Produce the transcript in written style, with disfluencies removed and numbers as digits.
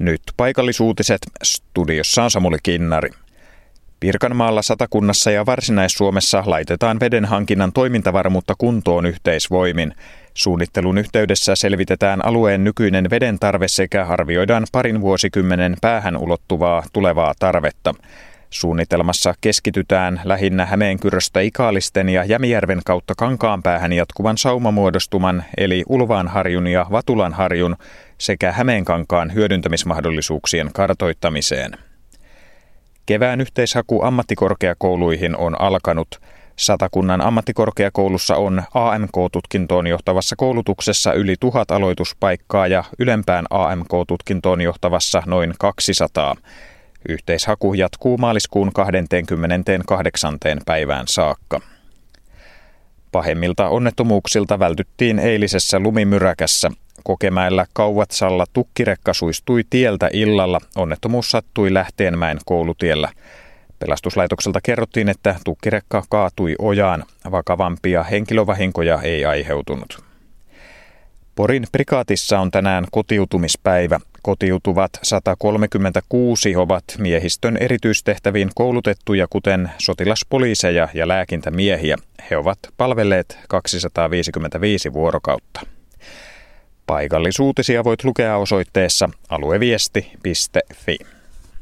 Nyt paikallisuutiset. Studiossa on Samuli Kinnari. Pirkanmaalla, Satakunnassa ja Varsinais-Suomessa laitetaan veden hankinnan toimintavarmuutta kuntoon yhteisvoimin. Suunnittelun yhteydessä selvitetään alueen nykyinen veden tarve sekä arvioidaan parin vuosikymmenen päähän ulottuvaa tulevaa tarvetta. Suunnitelmassa keskitytään lähinnä Hämeenkyröstä Ikaalisten ja Jämijärven kautta Kankaanpäähän jatkuvan saumamuodostuman eli Ulvaanharjun ja Vatulanharjun sekä Hämeenkankaan hyödyntämismahdollisuuksien kartoittamiseen. Kevään yhteishaku ammattikorkeakouluihin on alkanut. Satakunnan ammattikorkeakoulussa on AMK-tutkintoon johtavassa koulutuksessa yli 1000 aloituspaikkaa ja ylempään AMK-tutkintoon johtavassa noin 200. Yhteishaku jatkuu maaliskuun 28. päivään saakka. Pahemmilta onnettomuuksilta vältyttiin eilisessä lumimyräkässä. Kokemäellä Kauvatsalla tukkirekka suistui tieltä illalla. Onnettomuus sattui Lähteenmäen koulutiellä. Pelastuslaitokselta kerrottiin, että tukkirekka kaatui ojaan. Vakavampia henkilövahinkoja ei aiheutunut. Porin prikaatissa on tänään kotiutumispäivä. Kotiutuvat 136 ovat miehistön erityistehtäviin koulutettuja, kuten sotilaspoliiseja ja lääkintämiehiä. He ovat palvelleet 255 vuorokautta. Paikallisuutisia voit lukea osoitteessa alueviesti.fi.